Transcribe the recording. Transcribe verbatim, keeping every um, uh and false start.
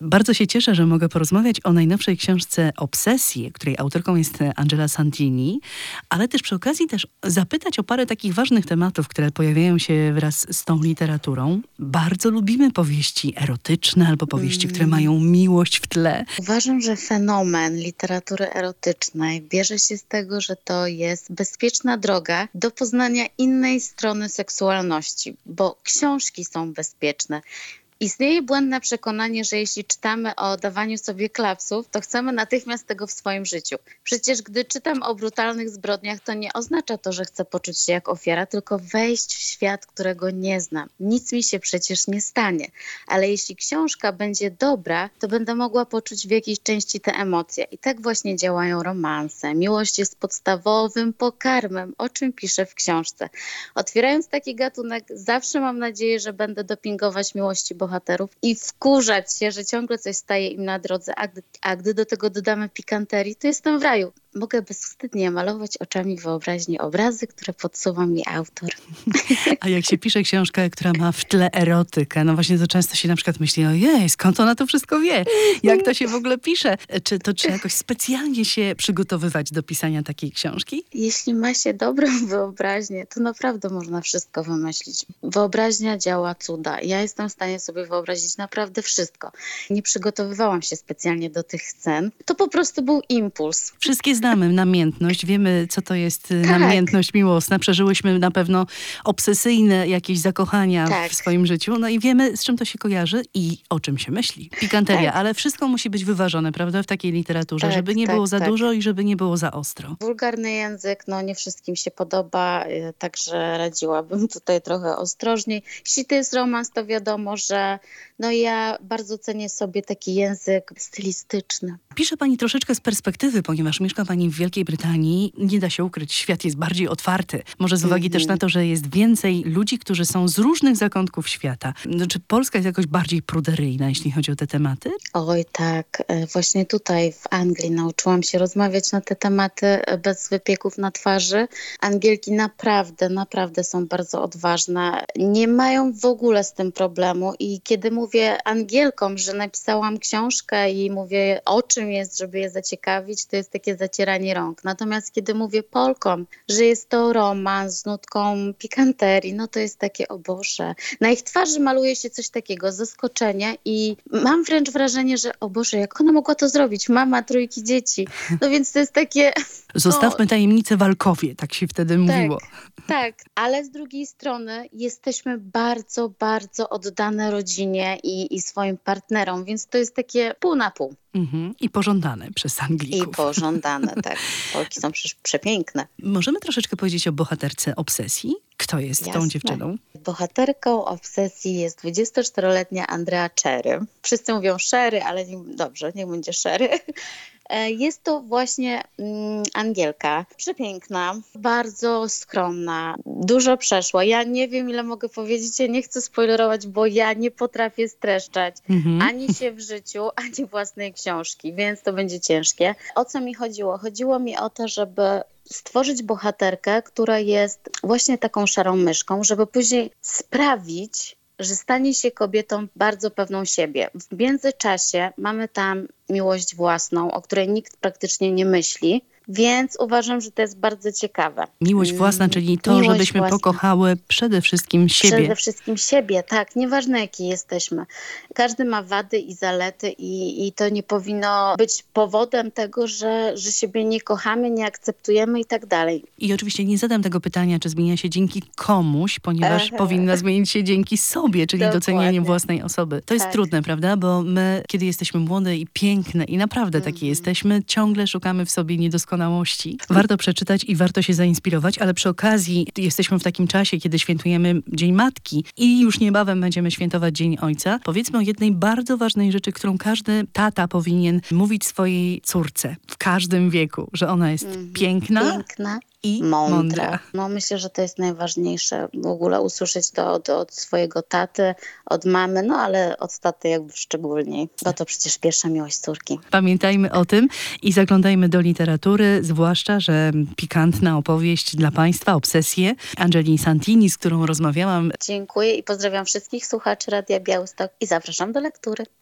Bardzo się cieszę, że mogę porozmawiać o najnowszej książce Obsesje, której autorką jest Angela Santini, ale też przy okazji też zapytać o parę takich ważnych tematów, które pojawiają się wraz z tą literaturą. Bardzo lubimy powieści erotyczne albo powieści, które mają miłość w tle. Uważam, że fenomen literatury erotycznej bierze się z tego, że to jest bezpieczna droga do poznania innej strony seksualności, bo książki są bezpieczne. Istnieje błędne przekonanie, że jeśli czytamy o dawaniu sobie klapsów, to chcemy natychmiast tego w swoim życiu. Przecież gdy czytam o brutalnych zbrodniach, to nie oznacza to, że chcę poczuć się jak ofiara, tylko wejść w świat, którego nie znam. Nic mi się przecież nie stanie. Ale jeśli książka będzie dobra, to będę mogła poczuć w jakiejś części te emocje. I tak właśnie działają romanse. Miłość jest podstawowym pokarmem, o czym piszę w książce. Otwierając taki gatunek, zawsze mam nadzieję, że będę dopingować miłości bohaterów i wkurzać się, że ciągle coś staje im na drodze, a gdy, a gdy do tego dodamy pikanterii, to jestem w raju. Mogę bezwstydnie malować oczami wyobraźni obrazy, które podsuwa mi autor. A jak się pisze książkę, która ma w tle erotykę, no właśnie to często się na przykład myśli, ojej, skąd ona to wszystko wie? Jak to się w ogóle pisze? Czy to trzeba jakoś specjalnie się przygotowywać do pisania takiej książki? Jeśli ma się dobrą wyobraźnię, to naprawdę można wszystko wymyślić. Wyobraźnia działa cuda. Ja jestem w stanie sobie wyobrazić naprawdę wszystko. Nie przygotowywałam się specjalnie do tych scen. To po prostu był impuls. Wszystkie znamy namiętność, wiemy, co to jest tak. namiętność miłosna. Przeżyłyśmy na pewno obsesyjne jakieś zakochania tak. w swoim życiu. No i wiemy, z czym to się kojarzy i o czym się myśli. Pikanteria, tak. ale wszystko musi być wyważone, prawda, w takiej literaturze, tak, żeby nie tak, było za tak. dużo i żeby nie było za ostro. Wulgarny język, no nie wszystkim się podoba, także radziłabym tutaj trochę ostrożniej. Jeśli to jest romans, to wiadomo, że no ja bardzo cenię sobie taki język stylistyczny. Pisze pani troszeczkę z perspektywy, ponieważ mieszka pani w Wielkiej Brytanii. Nie da się ukryć, świat jest bardziej otwarty. Może z uwagi mm-hmm. też na to, że jest więcej ludzi, którzy są z różnych zakątków świata. No, czy Polska jest jakoś bardziej pruderyjna, jeśli chodzi o te tematy? Oj tak, właśnie tutaj w Anglii nauczyłam się rozmawiać na te tematy bez wypieków na twarzy. Angielki naprawdę, naprawdę są bardzo odważne. Nie mają w ogóle z tym problemu i kiedy mówię Angielkom, że napisałam książkę i mówię o czym jest, żeby je zaciekawić, to jest takie zacieranie rąk. Natomiast kiedy mówię Polkom, że jest to romans z nutką pikanterii, no to jest takie, o Boże. Na ich twarzy maluje się coś takiego, zaskoczenie i mam wręcz wrażenie, że o Boże, jak ona mogła to zrobić? Mama trójki dzieci. No więc to jest takie... Zostawmy no, tajemnicę walkowie, tak się wtedy tak, mówiło. Tak, ale z drugiej strony jesteśmy bardzo, bardzo oddane rodzinie i, i swoim partnerom, więc to jest takie pół na pół. Mhm. I pożądane przez Anglików. I pożądane, tak. Polki są przecież przepiękne. Możemy troszeczkę powiedzieć o bohaterce Obsesji? Kto jest Jasne. tą dziewczyną? Bohaterką Obsesji jest dwudziestoczteroletnia Andrea Cherry. Wszyscy mówią Sherry, ale nie, dobrze, niech będzie Sherry. Jest to właśnie mm, Angielka, przepiękna, bardzo skromna, dużo przeszła. Ja nie wiem, ile mogę powiedzieć, ja nie chcę spoilerować, bo ja nie potrafię streszczać mhm. ani się w życiu, ani własnej książki, więc to będzie ciężkie. O co mi chodziło? Chodziło mi o to, żeby stworzyć bohaterkę, która jest właśnie taką szarą myszką, żeby później sprawić, że stanie się kobietą bardzo pewną siebie. W międzyczasie mamy tam miłość własną, o której nikt praktycznie nie myśli, więc uważam, że to jest bardzo ciekawe. Miłość własna, czyli to, Miłość żebyśmy własna. pokochały przede wszystkim siebie. Przede wszystkim siebie, tak. Nieważne jaki jesteśmy. Każdy ma wady i zalety i, i to nie powinno być powodem tego, że, że siebie nie kochamy, nie akceptujemy i tak dalej. I oczywiście nie zadam tego pytania, czy zmienia się dzięki komuś, ponieważ Ehe. powinna zmienić się dzięki sobie, czyli Dokładnie. docenianiem własnej osoby. To jest tak. trudne, prawda? Bo my, kiedy jesteśmy młode i piękne i naprawdę mm. takie jesteśmy, ciągle szukamy w sobie niedoskonałości. Warto przeczytać i warto się zainspirować, ale przy okazji jesteśmy w takim czasie, kiedy świętujemy Dzień Matki i już niebawem będziemy świętować Dzień Ojca. Powiedzmy o jednej bardzo ważnej rzeczy, którą każdy tata powinien mówić swojej córce w każdym wieku, że ona jest mm, piękna, piękna. I mądra. mądra. No myślę, że to jest najważniejsze w ogóle usłyszeć to od, od swojego taty, od mamy, no ale od taty jakby szczególniej, bo to przecież pierwsza miłość córki. Pamiętajmy o tym i zaglądajmy do literatury, zwłaszcza, że pikantna opowieść dla Państwa, Obsesje, Angeli Santini, z którą rozmawiałam. Dziękuję i pozdrawiam wszystkich słuchaczy Radia Białystok i zapraszam do lektury.